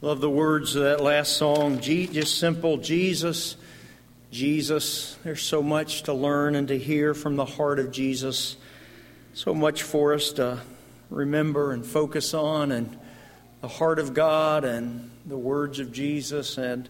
Love the words of that last song, just simple, Jesus, Jesus. There's so much to learn and to hear from the heart of Jesus. So much for us to remember and focus on, and the heart of God and the words of Jesus and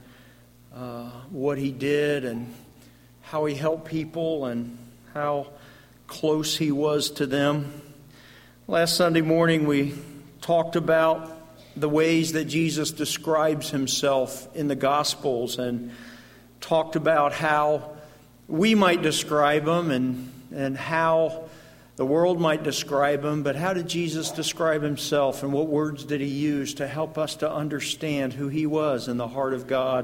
what He did and how He helped people and how close He was to them. Last Sunday morning we talked about the ways that Jesus describes Himself in the Gospels and talked about how we might describe Him and how the world might describe Him, but how did Jesus describe Himself and what words did He use to help us to understand who He was in the heart of God?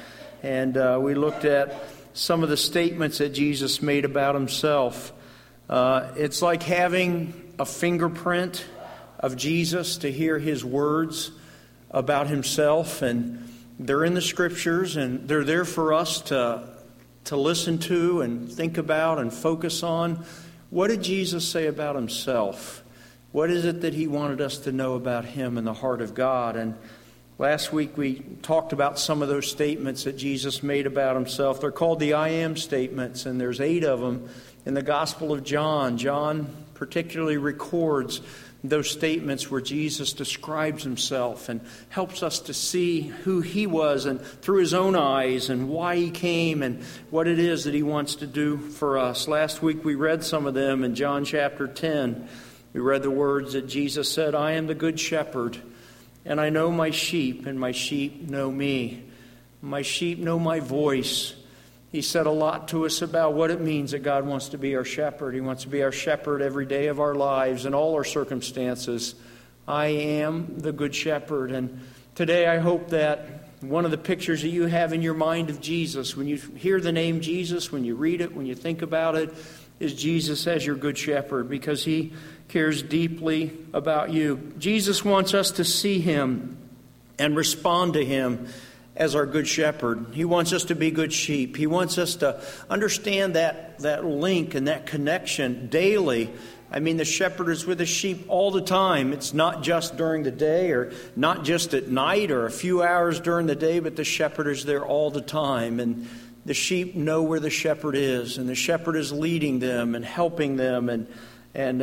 And we looked at some of the statements that Jesus made about Himself. It's like having a fingerprint of Jesus to hear His words about Himself, and they're in the Scriptures, and they're there for us to listen to and think about and focus on. What did Jesus say about Himself? What is it that He wanted us to know about Him and the heart of God? And last week we talked about some of those statements that Jesus made about Himself. They're called the I am statements, and there's 8 of them in the Gospel of John. John particularly records those statements where Jesus describes Himself and helps us to see who He was and through His own eyes and why He came and what it is that He wants to do for us. Last week we read some of them in John chapter 10. We read the words that Jesus said, "I am the good shepherd, and I know my sheep, and my sheep know me. My sheep know my voice." He said a lot to us about what it means that God wants to be our shepherd. He wants to be our shepherd every day of our lives in all our circumstances. I am the good shepherd. And today I hope that one of the pictures that you have in your mind of Jesus, when you hear the name Jesus, when you read it, when you think about it, is Jesus as your good shepherd, because He cares deeply about you. Jesus wants us to see Him and respond to Him as our good shepherd. He wants us to be good sheep. He wants us to understand that link and that connection daily. I mean, the shepherd is with the sheep all the time. It's not just during the day or not just at night or a few hours during the day, but the shepherd is there all the time. And the sheep know where the shepherd is, and the shepherd is leading them and helping them and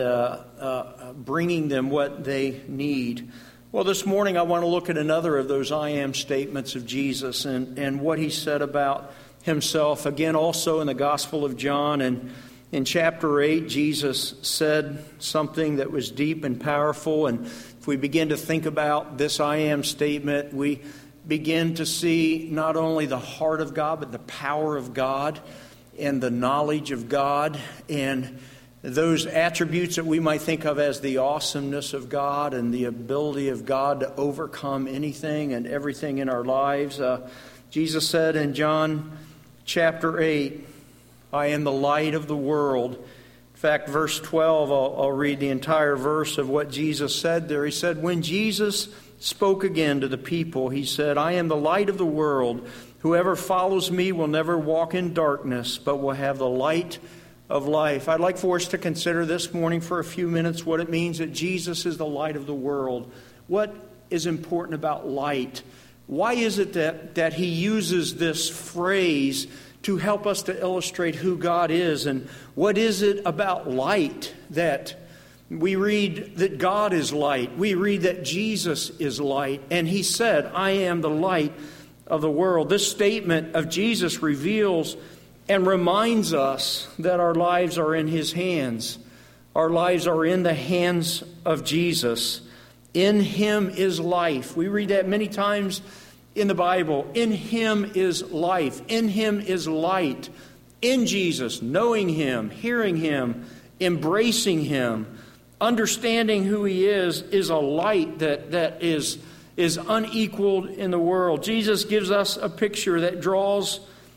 bringing them what they need. Well, this morning I want to look at another of those I am statements of Jesus and what He said about Himself. Again, also in the Gospel of John, and in chapter 8, Jesus said something that was deep and powerful. And if we begin to think about this I am statement, we begin to see not only the heart of God, but the power of God and the knowledge of God and those attributes that we might think of as the awesomeness of God and the ability of God to overcome anything and everything in our lives. Jesus said in John chapter 8, "I am the light of the world." In fact, verse 12, I'll read the entire verse of what Jesus said there. He said, "When Jesus spoke again to the people, He said, 'I am the light of the world. Whoever follows me will never walk in darkness, but will have the light of life.'" I'd like for us to consider this morning for a few minutes what it means that Jesus is the light of the world. What is important about light? Why is it that He uses this phrase to help us to illustrate who God is? And what is it about light that we read that God is light? We read that Jesus is light. And He said, "I am the light of the world." This statement of Jesus reveals and reminds us that our lives are in His hands. Our lives are in the hands of Jesus. In Him is life. We read that many times in the Bible. In Him is life. In Him is light. In Jesus, knowing Him, hearing Him, embracing Him, understanding who He is a light that is unequaled in the world. Jesus gives us a picture that draws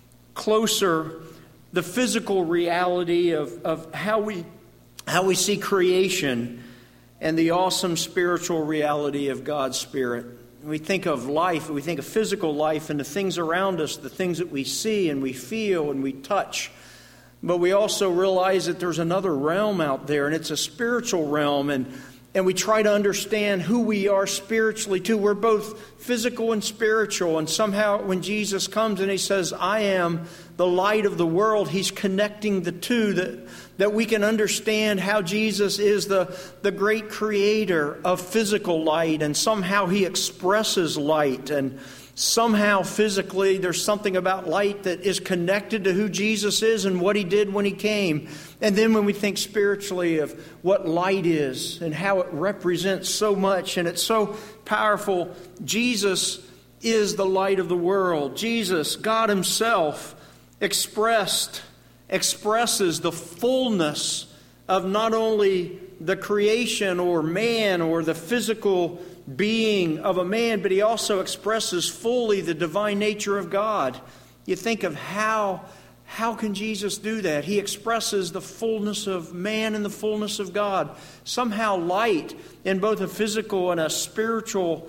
closer the physical reality of how we see creation and the awesome spiritual reality of God's Spirit. We think of life, we think of physical life and the things around us, the things that we see and we feel and we touch. But we also realize that there's another realm out there, and it's a spiritual realm. And and we try to understand who we are spiritually too. We're both physical and spiritual. And somehow when Jesus comes and he says, I am the light of the world, he's connecting the two, that we can understand how Jesus is the great creator of physical light, and somehow he expresses light, and somehow physically there's something about light that is connected to who Jesus is and what he did when he came. And then when we think spiritually of what light is and how it represents so much, and it's so powerful, Jesus is the light of the world. Jesus, God himself, expresses the fullness of not only the creation or man or the physical being of a man, but he also expresses fully the divine nature of God. You think of how can Jesus do that? He expresses the fullness of man and the fullness of God. Somehow light in both a physical and a spiritual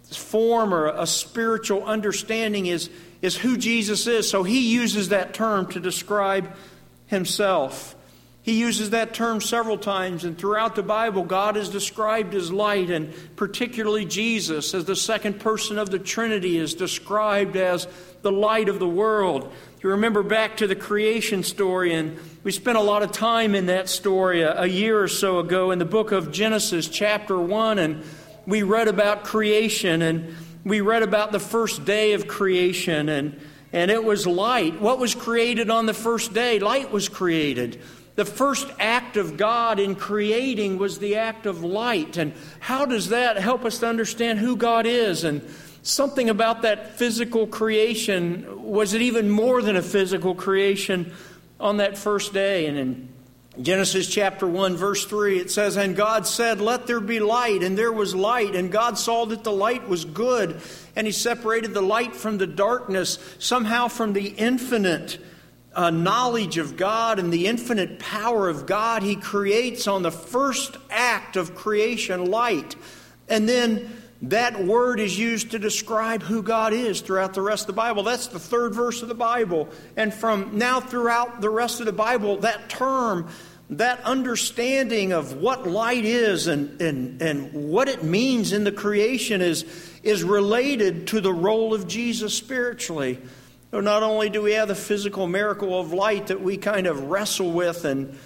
form or a spiritual understanding is who Jesus is. So he uses that term to describe himself. He uses that term several times, and throughout the Bible, God is described as light, and particularly Jesus, as the second person of the Trinity, is described as the light of the world. You remember back to the creation story, and we spent a lot of time in that story a year or so ago in the book of Genesis, chapter 1, and we read about creation, and we read about the first day of creation, and it was light. What was created on the first day? Light was created. The first act of God in creating was the act of light. And how does that help us to understand who God is? And something about that physical creation, was it even more than a physical creation on that first day? And in Genesis chapter 1, verse 3, it says, And God said, Let there be light, and there was light. And God saw that the light was good, and he separated the light from the darkness. Somehow from the infinite knowledge of God and the infinite power of God, he creates on the first act of creation light. And then that word is used to describe who God is throughout the rest of the Bible. That's the third verse of the Bible. And from now throughout the rest of the Bible, that term, that understanding of what light is and what it means in the creation is related to the role of Jesus spiritually. So not only do we have the physical miracle of light that we kind of wrestle with, and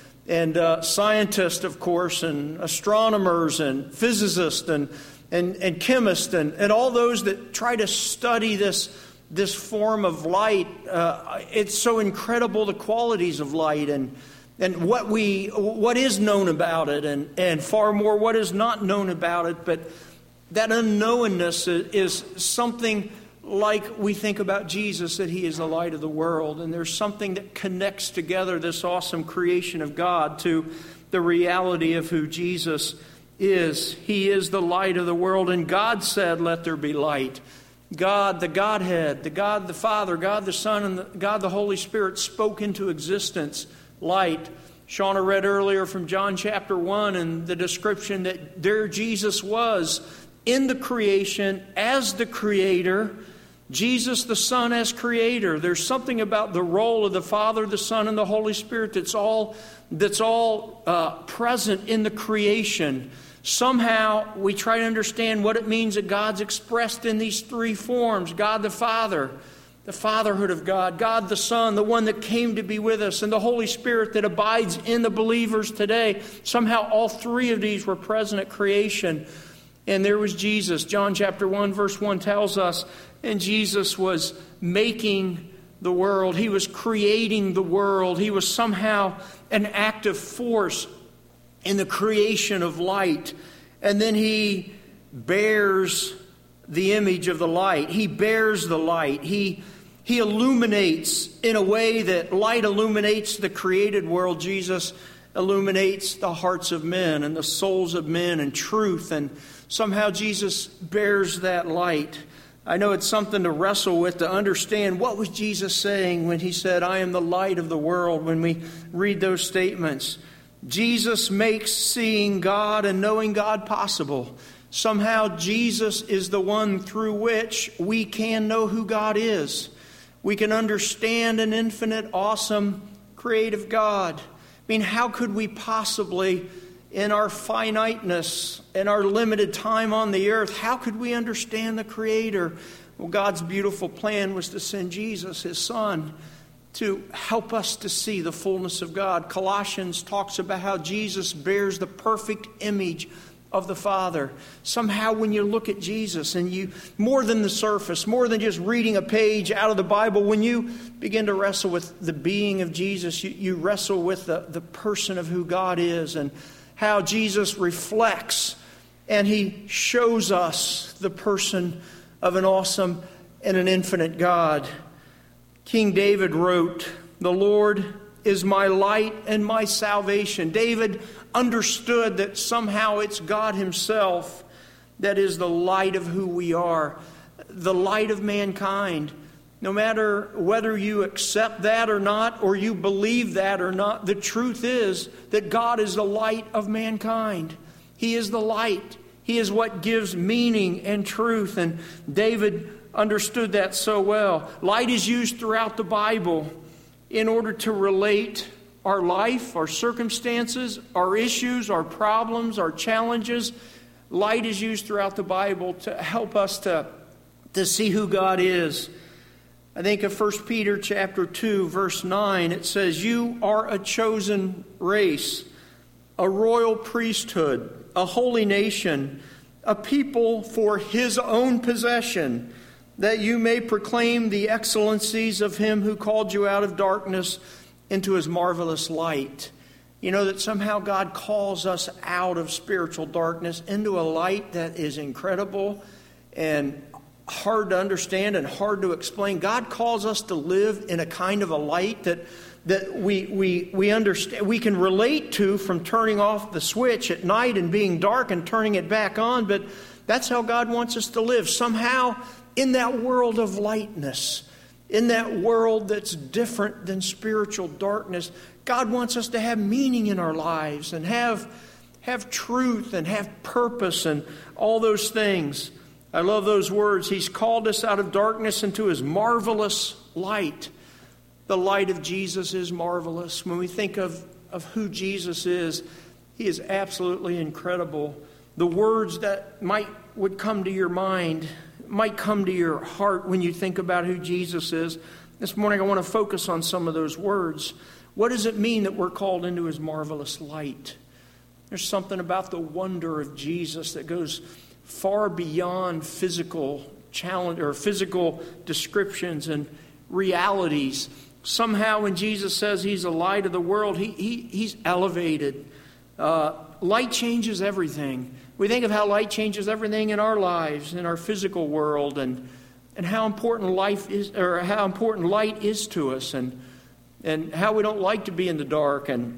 scientists, of course, and astronomers and physicists and chemists and all those that try to study this form of light. It's so incredible, the qualities of light and what is known about it, and far more what is not known about it. But that unknownness is something like we think about Jesus, that he is the light of the world. And there's something that connects together this awesome creation of God to the reality of who Jesus is. He is the light of the world. And God said, Let there be light. God, the Godhead, the God the Father, God the Son, and God the Holy Spirit spoke into existence light. Shauna read earlier from John chapter 1 and the description that there Jesus was in the creation as the Creator, Jesus the Son as Creator. There's something about the role of the Father, the Son, and the Holy Spirit that's all present in the creation. Somehow we try to understand what it means that God's expressed in these three forms. God the Father, the fatherhood of God. God the Son, the one that came to be with us. And the Holy Spirit that abides in the believers today. Somehow all three of these were present at creation. And there was Jesus. John chapter 1 verse 1 tells us, and Jesus was making the world. He was creating the world. He was somehow an active force in the creation of light. And then he bears the image of the light. He bears the light. He illuminates in a way that light illuminates the created world. Jesus illuminates the hearts of men and the souls of men and truth. And somehow Jesus bears that light. I know it's something to wrestle with, to understand what was Jesus saying when he said, I am the light of the world, when we read those statements. Jesus makes seeing God and knowing God possible. Somehow Jesus is the one through which we can know who God is. We can understand an infinite, awesome, creative God. I mean, how could we possibly in our finiteness, in our limited time on the earth, how could we understand the Creator? Well, God's beautiful plan was to send Jesus, His Son, to help us to see the fullness of God. Colossians talks about how Jesus bears the perfect image of the Father. Somehow when you look at Jesus and you, more than the surface, more than just reading a page out of the Bible, when you begin to wrestle with the being of Jesus, you wrestle with the person of who God is and how Jesus reflects and He shows us the person of an awesome and an infinite God. King David wrote, "The Lord is my light and my salvation." David understood that somehow it's God Himself that is the light of who we are, the light of mankind. No matter whether you accept that or not, or you believe that or not, the truth is that God is the light of mankind. He is the light. He is what gives meaning and truth. And David understood that so well. Light is used throughout the Bible in order to relate our life, our circumstances, our issues, our problems, our challenges. Light is used throughout the Bible to help us to see who God is. I think of 1 Peter chapter 2, verse 9, it says, "You are a chosen race, a royal priesthood, a holy nation, a people for His own possession, that you may proclaim the excellencies of Him who called you out of darkness into His marvelous light." You know that somehow God calls us out of spiritual darkness into a light that is incredible and hard to understand and hard to explain. God calls us to live in a kind of a light that we understand, we can relate to, from turning off the switch at night and being dark and turning it back on. But that's how God wants us to live, somehow in that world of lightness, in that world that's different than spiritual darkness. God wants us to have meaning in our lives and have truth and have purpose and all those things. I love those words. He's called us out of darkness into His marvelous light. The light of Jesus is marvelous. When we think of who Jesus is, He is absolutely incredible. The words that would come to your mind, might come to your heart when you think about who Jesus is. This morning I want to focus on some of those words. What does it mean that we're called into His marvelous light? There's something about the wonder of Jesus that goes far beyond physical challenge or physical descriptions and realities. Somehow when Jesus says He's the light of the world, He's elevated. Light changes everything. We think of how light changes everything in our lives, in our physical world, and how important life is, or how important light is to us, and how we don't like to be in the dark, and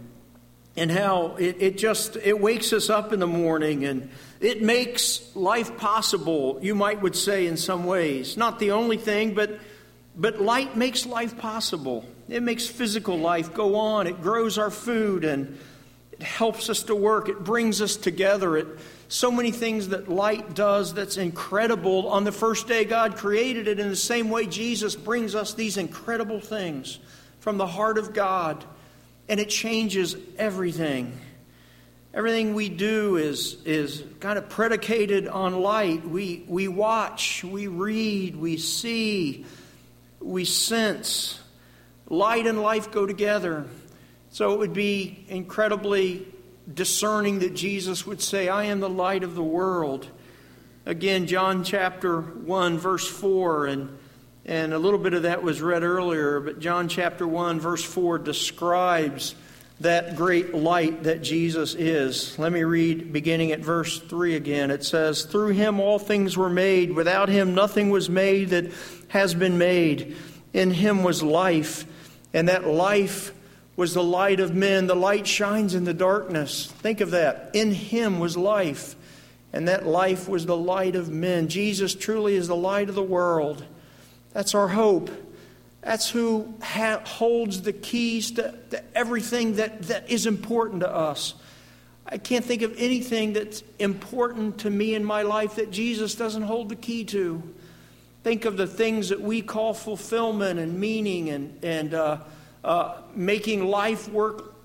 how it wakes us up in the morning, and it makes life possible, you would say, in some ways. Not the only thing, but light makes life possible. It makes physical life go on. It grows our food, and it helps us to work. It brings us together. So many things that light does that's incredible. On the first day God created it, in the same way Jesus brings us these incredible things from the heart of God. And it changes everything. Everything we do is kind of predicated on light. We watch, we read, we see, we sense. Light and life go together. So it would be incredibly discerning that Jesus would say, "I am the light of the world." Again, John chapter 1, verse 4, and a little bit of that was read earlier, but John chapter 1, verse 4 describes that great light that Jesus is. Let me read beginning at verse 3 again. It says, "Through Him all things were made. Without Him nothing was made that has been made. In Him was life, and that life was the light of men." The light shines in the darkness. Think of that. In Him was life, and that life was the light of men. Jesus truly is the light of the world. That's our hope. That's who holds the keys to everything that is important to us. I can't think of anything that's important to me in my life that Jesus doesn't hold the key to. Think of the things that we call fulfillment and meaning and making life work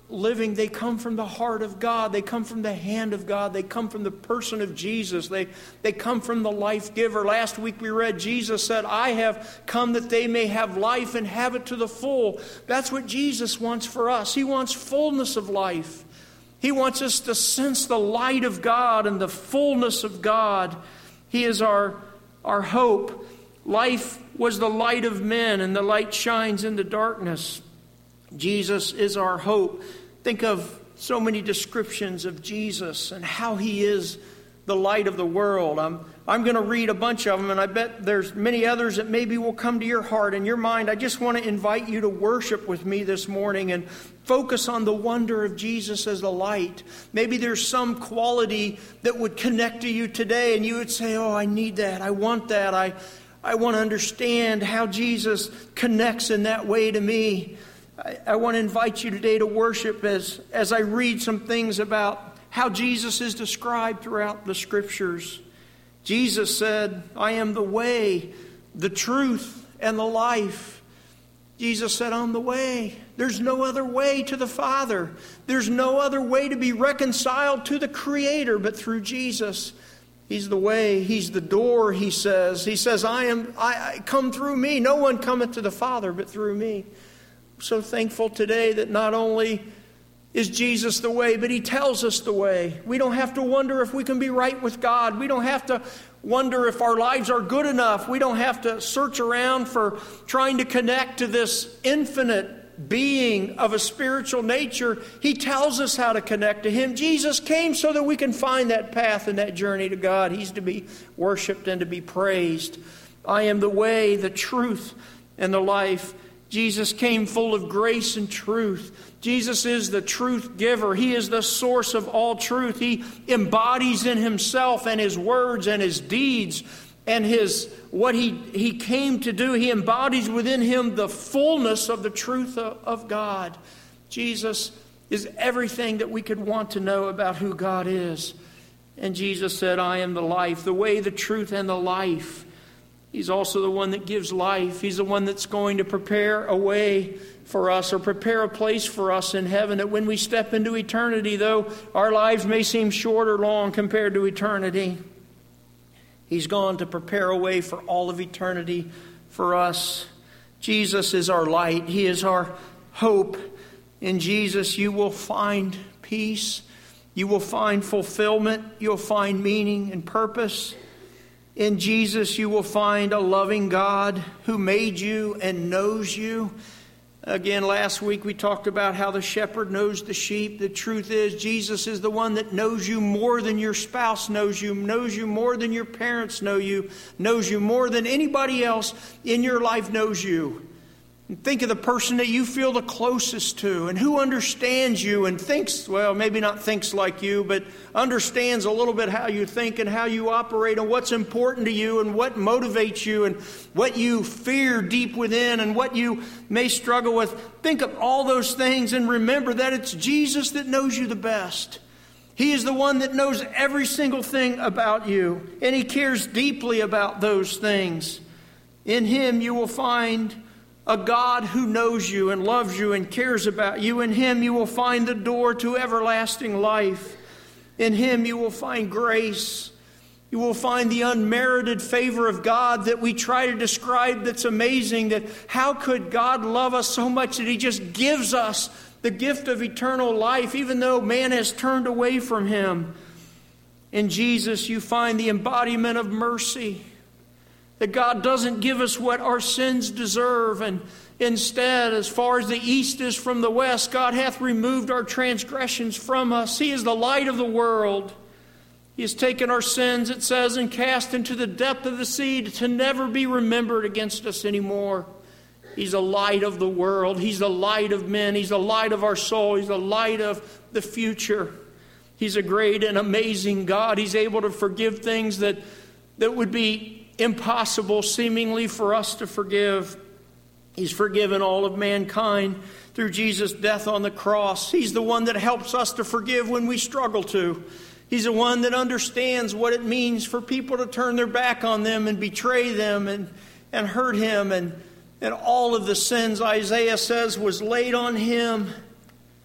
living, they come from the heart of God. They come from the hand of God. They come from the person of Jesus. They come from the life giver. Last week we read, Jesus said, I have come that they may have life and have it to the full. That's what Jesus wants for us. He wants fullness of life. He wants us to sense the light of God and the fullness of God. He is our hope. Life was the light of men, and the light shines in the darkness. Jesus is our hope. Think of so many descriptions of Jesus and how He is the light of the world. I'm going to read a bunch of them, and I bet there's many others that maybe will come to your heart and your mind. I just want to invite you to worship with me this morning and focus on the wonder of Jesus as the light. Maybe there's some quality that would connect to you today, and you would say, oh, I need that. I want that. I want to understand how Jesus connects in that way to me. I want to invite you today to worship as I read some things about how Jesus is described throughout the Scriptures. Jesus said, I am the way, the truth, and the life. Jesus said, I'm the way. There's no other way to the Father. There's no other way to be reconciled to the Creator but through Jesus. He's the way. He's the door, He says. He says, I come through me. No one cometh to the Father but through me. I'm so thankful today that not only is Jesus the way, but He tells us the way. We don't have to wonder if we can be right with God. We don't have to wonder if our lives are good enough. We don't have to search around for trying to connect to this infinite being of a spiritual nature. He tells us how to connect to Him. Jesus came so that we can find that path and that journey to God. He's to be worshiped and to be praised. I am the way, the truth, and the life. Jesus came full of grace and truth. Jesus is the truth giver. He is the source of all truth. He embodies in Himself and His words and His deeds and what he came to do. He embodies within Him the fullness of the truth of God. Jesus is everything that we could want to know about who God is. And Jesus said, I am the life, the way, the truth, and the life. He's also the one that gives life. He's the one that's going to prepare a way for us or prepare a place for us in heaven, that when we step into eternity, though our lives may seem short or long compared to eternity, He's gone to prepare a way for all of eternity for us. Jesus is our light. He is our hope. In Jesus, you will find peace. You will find fulfillment. You'll find meaning and purpose. In Jesus, you will find a loving God who made you and knows you. Again, last week we talked about how the shepherd knows the sheep. The truth is, Jesus is the one that knows you more than your spouse knows you more than your parents know you, knows you more than anybody else in your life knows you. And think of the person that you feel the closest to and who understands you and thinks, well, maybe not thinks like you, but understands a little bit how you think and how you operate and what's important to you and what motivates you and what you fear deep within and what you may struggle with. Think of all those things and remember that it's Jesus that knows you the best. He is the one that knows every single thing about you, and He cares deeply about those things. In Him you will find a God who knows you and loves you and cares about you. In Him you will find the door to everlasting life. In Him you will find grace. You will find the unmerited favor of God that we try to describe, that's amazing. That how could God love us so much that He just gives us the gift of eternal life even though man has turned away from Him. In Jesus you find the embodiment of mercy. That God doesn't give us what our sins deserve. And instead, as far as the east is from the west, God hath removed our transgressions from us. He is the light of the world. He has taken our sins, it says, and cast into the depth of the sea to never be remembered against us anymore. He's the light of the world. He's the light of men. He's the light of our soul. He's the light of the future. He's a great and amazing God. He's able to forgive things that would be impossible seemingly for us to forgive. He's forgiven all of mankind through Jesus' death on the cross. He's the one that helps us to forgive when we struggle to. He's the one that understands what it means for people to turn their back on them and betray them and hurt Him. And all of the sins, Isaiah says, was laid on Him.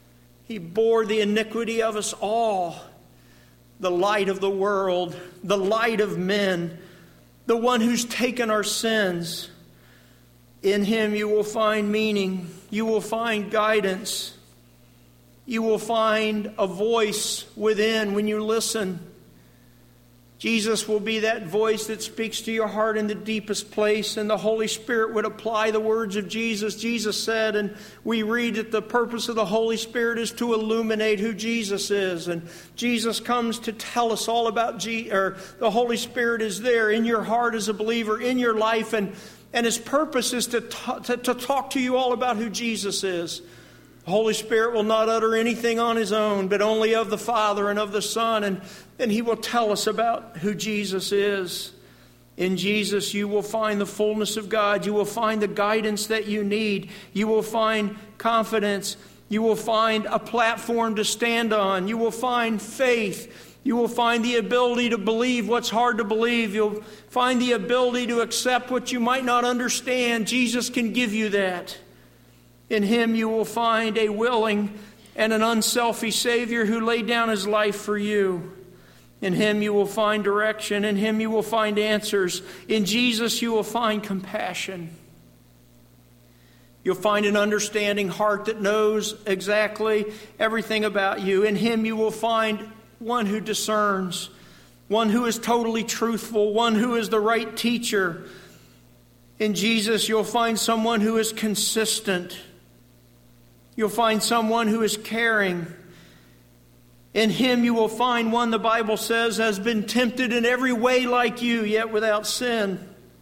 He bore the iniquity of us all. The light of the world, the light of men, the one who's taken our sins. In Him you will find meaning. You will find guidance. You will find a voice within when you listen. Jesus will be that voice that speaks to your heart in the deepest place, and the Holy Spirit would apply the words of Jesus. Jesus said, and we read that the purpose of the Holy Spirit is to illuminate who Jesus is. And Jesus comes to tell us all about the Holy Spirit is there in your heart as a believer, in your life, and His purpose is to talk to you all about who Jesus is. The Holy Spirit will not utter anything on His own, but only of the Father and of the Son. And He will tell us about who Jesus is. In Jesus, you will find the fullness of God. You will find the guidance that you need. You will find confidence. You will find a platform to stand on. You will find faith. You will find the ability to believe what's hard to believe. You'll find the ability to accept what you might not understand. Jesus can give you that. In Him you will find a willing and an unselfish Savior who laid down His life for you. In Him you will find direction. In Him you will find answers. In Jesus you will find compassion. You'll find an understanding heart that knows exactly everything about you. In Him you will find one who discerns, one who is totally truthful, one who is the right teacher. In Jesus you'll find someone who is consistent. You'll find someone who is caring. In Him you will find one, the Bible says, has been tempted in every way like you, yet without sin.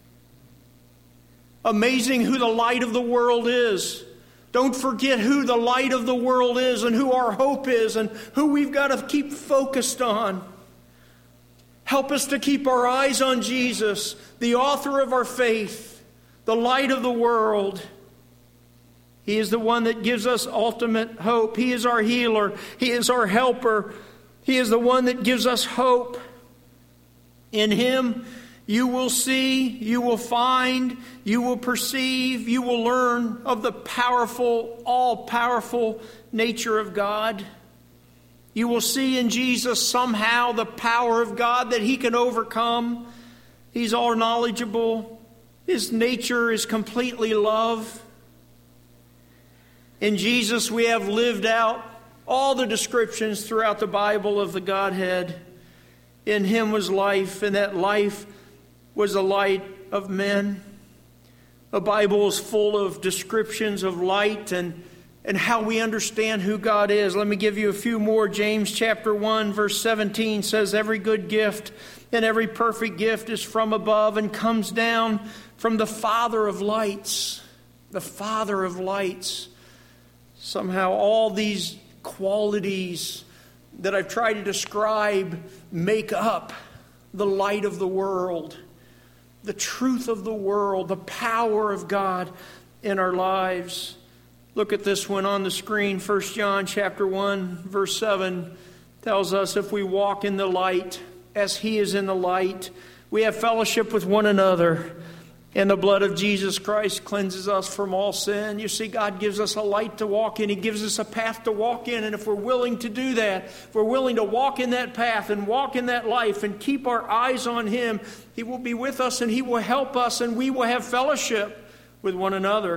Amazing who the light of the world is. Don't forget who the light of the world is and who our hope is and who we've got to keep focused on. Help us to keep our eyes on Jesus, the author of our faith, the light of the world. He is the one that gives us ultimate hope. He is our healer. He is our helper. He is the one that gives us hope. In Him, you will see, you will find, you will perceive, you will learn of the powerful, all-powerful nature of God. You will see in Jesus somehow the power of God that He can overcome. He's all knowledgeable. His nature is completely love. In Jesus, we have lived out all the descriptions throughout the Bible of the Godhead. In Him was life, and that life was the light of men. The Bible is full of descriptions of light and how we understand who God is. Let me give you a few more. James chapter 1, verse 17 says, every good gift and every perfect gift is from above and comes down from the Father of lights. The Father of lights. Somehow all these qualities that I've tried to describe make up the light of the world, the truth of the world, the power of God in our lives. Look at this one on the screen. 1 John chapter 1, verse 7 tells us, if we walk in the light as He is in the light, we have fellowship with one another. And the blood of Jesus Christ cleanses us from all sin. You see, God gives us a light to walk in. He gives us a path to walk in. And if we're willing to do that, if we're willing to walk in that path and walk in that life and keep our eyes on Him, He will be with us and He will help us and we will have fellowship with one another.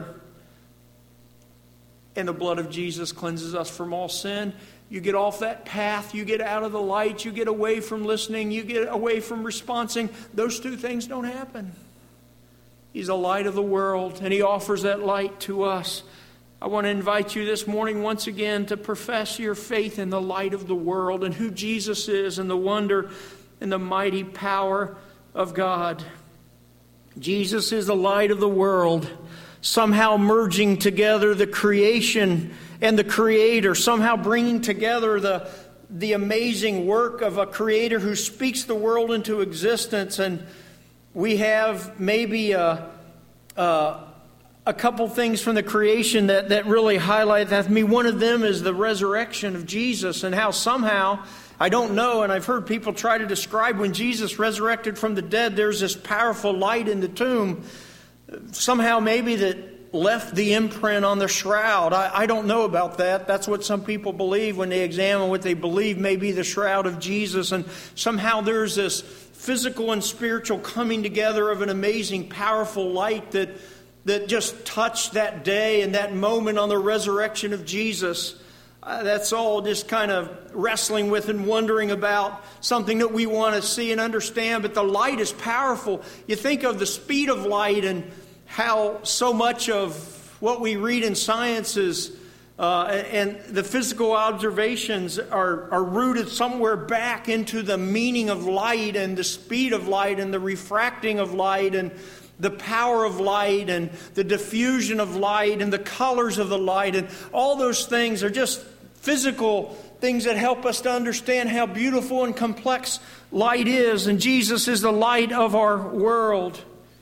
And the blood of Jesus cleanses us from all sin. You get off that path, you get out of the light, you get away from listening, you get away from responding. Those two things don't happen. He's the light of the world, and He offers that light to us. I want to invite you this morning once again to profess your faith in the light of the world and who Jesus is and the wonder and the mighty power of God. Jesus is the light of the world, somehow merging together the creation and the Creator, somehow bringing together the amazing work of a Creator who speaks the world into existence. And we have maybe a couple things from the creation that really highlight that to me. One of them is the resurrection of Jesus and how somehow, I don't know, and I've heard people try to describe when Jesus resurrected from the dead, there's this powerful light in the tomb. Somehow maybe that left the imprint on the shroud. I don't know about that. That's what some people believe when they examine what they believe may be the shroud of Jesus. And somehow there's this physical and spiritual coming together of an amazing, powerful light that just touched that day and that moment on the resurrection of Jesus. That's all just kind of wrestling with and wondering about, something that we want to see and understand. But the light is powerful. You think of the speed of light and how so much of what we read in science is, and the physical observations are rooted somewhere back into the meaning of light and the speed of light and the refracting of light and the power of light and the diffusion of light and the colors of the light. And all those things are just physical things that help us to understand how beautiful and complex light is. And Jesus is the light of our world.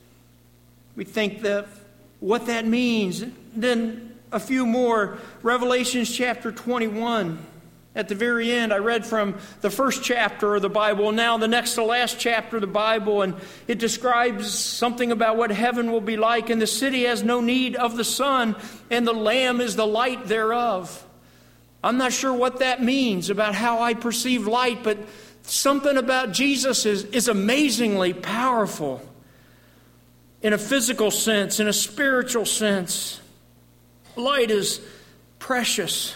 We think that what that means. Then a few more. Revelation chapter 21. At the very end, I read from the first chapter of the Bible, and now the next to last chapter of the Bible, and it describes something about what heaven will be like. And the city has no need of the sun, and the Lamb is the light thereof. I'm not sure what that means about how I perceive light, but something about Jesus is amazingly powerful in a physical sense, in a spiritual sense. Light is precious.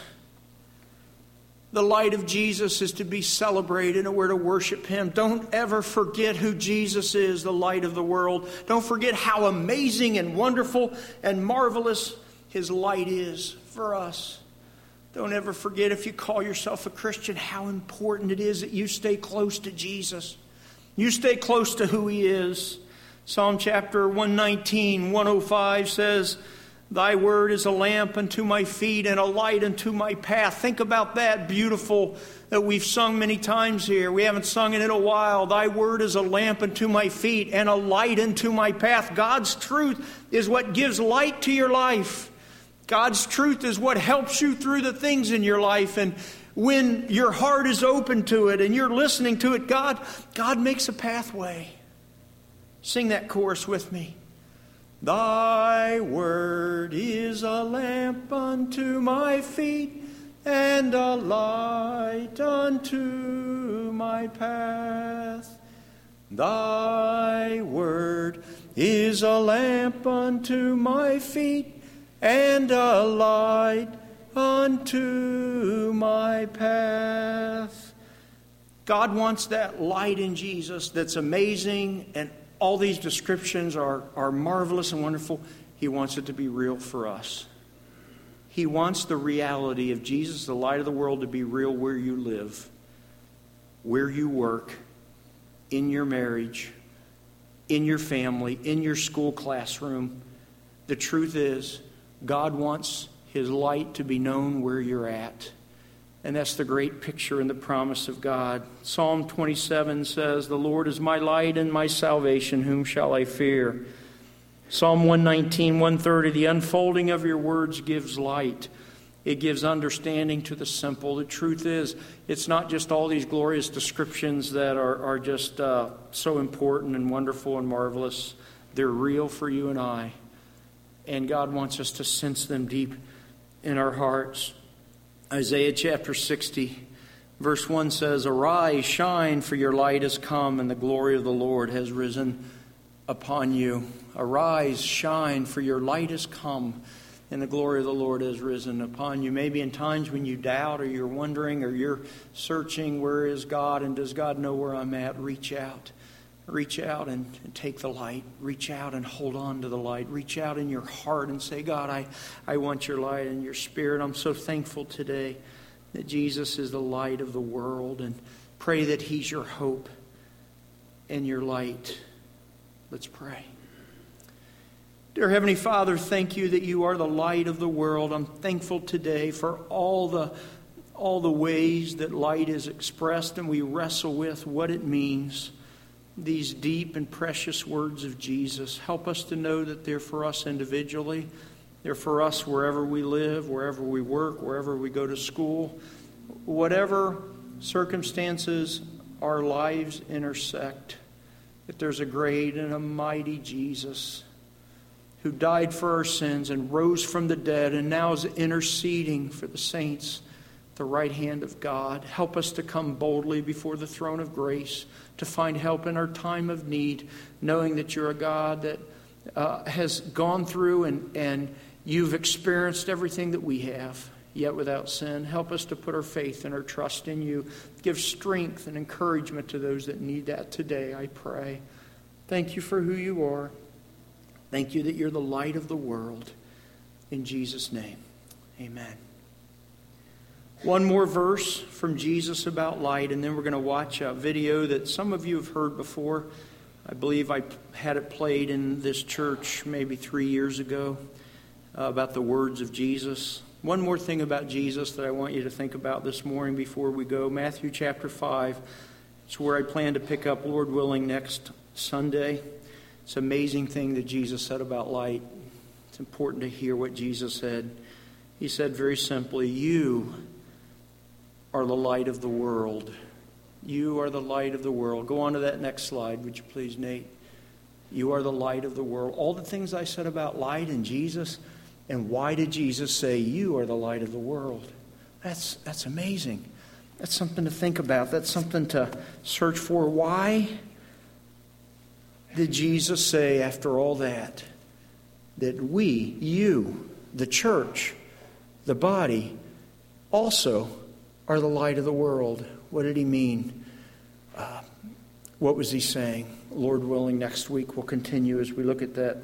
The light of Jesus is to be celebrated, and we're to worship Him. Don't ever forget who Jesus is, the light of the world. Don't forget how amazing and wonderful and marvelous His light is for us. Don't ever forget, if you call yourself a Christian, how important it is that you stay close to Jesus. You stay close to who He is. Psalm chapter 119, 105 says, Thy word is a lamp unto my feet and a light unto my path. Think about that, beautiful, that we've sung many times here. We haven't sung it in a while. Thy word is a lamp unto my feet and a light unto my path. God's truth is what gives light to your life. God's truth is what helps you through the things in your life. And when your heart is open to it and you're listening to it, God makes a pathway. Sing that chorus with me. Thy word is a lamp unto my feet and a light unto my path. Thy word is a lamp unto my feet and a light unto my path. God wants that light in Jesus that's amazing, and all these descriptions are marvelous and wonderful. He wants it to be real for us. He wants the reality of Jesus, the light of the world, to be real where you live, where you work, in your marriage, in your family, in your school classroom. The truth is, God wants His light to be known where you're at. And that's the great picture and the promise of God. Psalm 27 says, The Lord is my light and my salvation, whom shall I fear? Psalm 119, 130, the unfolding of your words gives light. It gives understanding to the simple. The truth is, it's not just all these glorious descriptions that are just so important and wonderful and marvelous. They're real for you and I. And God wants us to sense them deep in our hearts. Isaiah chapter 60, verse 1 says, Arise, shine, for your light has come, and the glory of the Lord has risen upon you. Arise, shine, for your light has come, and the glory of the Lord has risen upon you. Maybe in times when you doubt, or you're wondering, or you're searching, where is God, and does God know where I'm at? Reach out. Reach out and take the light. Reach out and hold on to the light. Reach out in your heart and say, God, I want your light and your spirit. I'm so thankful today that Jesus is the light of the world, and pray that He's your hope and your light. Let's pray. Dear Heavenly Father, thank you that you are the light of the world. I'm thankful today for all the ways that light is expressed, and we wrestle with what it means. These deep and precious words of Jesus. Help us to know that they're for us individually. They're for us wherever we live, wherever we work, wherever we go to school. Whatever circumstances our lives intersect, that there's a great and a mighty Jesus who died for our sins and rose from the dead and now is interceding for the saints at the right hand of God. Help us to come boldly before the throne of grace, to find help in our time of need, knowing that you're a God that has gone through and you've experienced everything that we have, yet without sin. Help us to put our faith and our trust in you. Give strength and encouragement to those that need that today, I pray. Thank you for who you are. Thank you that you're the light of the world. In Jesus' name, amen. One more verse from Jesus about light, and then we're going to watch a video that some of you have heard before. I believe I had it played in this church maybe 3 years ago about the words of Jesus. One more thing about Jesus that I want you to think about this morning before we go. Matthew chapter 5. It's where I plan to pick up, Lord willing, next Sunday. It's an amazing thing that Jesus said about light. It's important to hear what Jesus said. He said very simply, you are the light of the world. You are the light of the world. Go on to that next slide, would you please, Nate? You are the light of the world. All the things I said about light and Jesus, and why did Jesus say you are the light of the world? That's amazing. That's something to think about. That's something to search for. Why did Jesus say, after all that we, you, the church, the body, also are the light of the world? What did he mean? What was he saying? Lord willing, next week we'll continue as we look at that.